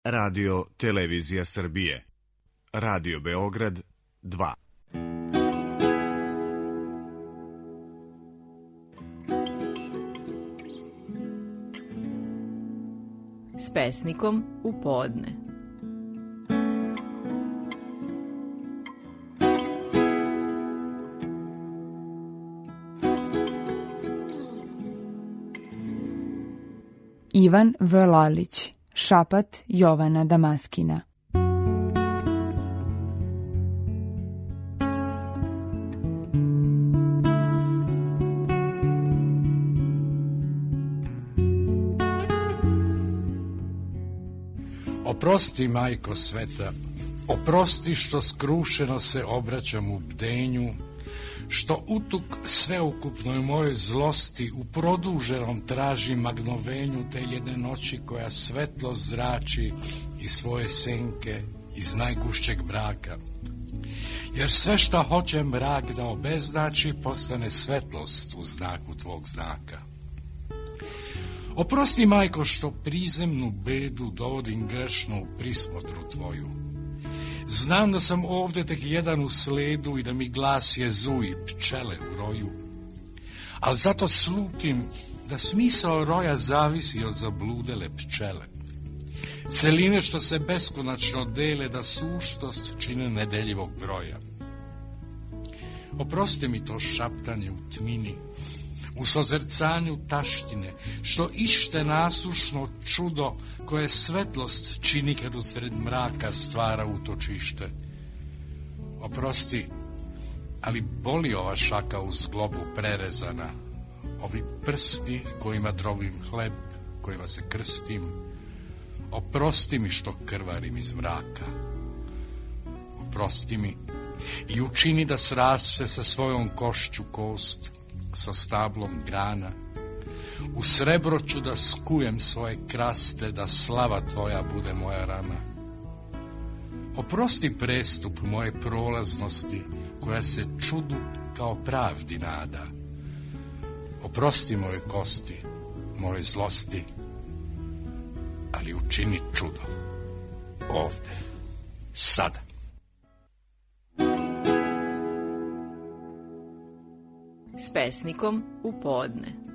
Radio Televizija Srbije. Radio Beograd 2. S pesnikom u podne. Ivan V. Lalić, Šapat Jovana Damaskina. Oprosti, majko sveta, oprosti što skrušeno se obraćam u bdenju, što utuk sveukupnoj mojoj zlosti u produženom traži magnovenju te jedne noći koja svetlo zrači iz svoje senke, iz najgušćeg mraka. Jer sve što hoće mrak da obeznači postane svetlost u znaku tvog znaka. Oprosti, majko, što prizemnu bedu dovodim grešno u prismotru tvoju. Znam da sam ovde tek jedan u sledu i da mi glas je zuj pčele u roju. Ali zato slutim da smisao roja zavisi od zabludele pčele. Celine što se beskonačno dele da suštost čine nedeljivog broja. Oprosti mi to šaptanje u tmini, u sozercanju taštine, što ište nasušno čudo koje svetlost čini kad usred mraka stvara utočište. Oprosti, ali boli ova šaka u zglobu prerezana, ovi prsti kojima drobim hleb, kojima se krstim. Oprosti mi što krvarim iz mraka. Oprosti mi i učini da sraste sa svojom košću kost, sa stablom grana. U srebro ću da skujem svoje kraste, da slava tvoja bude moja rana. Oprosti prestup moje prolaznosti, koja se čudu kao pravdi nada. Oprosti moje kosti, moje zlosti, ali učini čudo. Ovde, sada. S pesnikom u podne.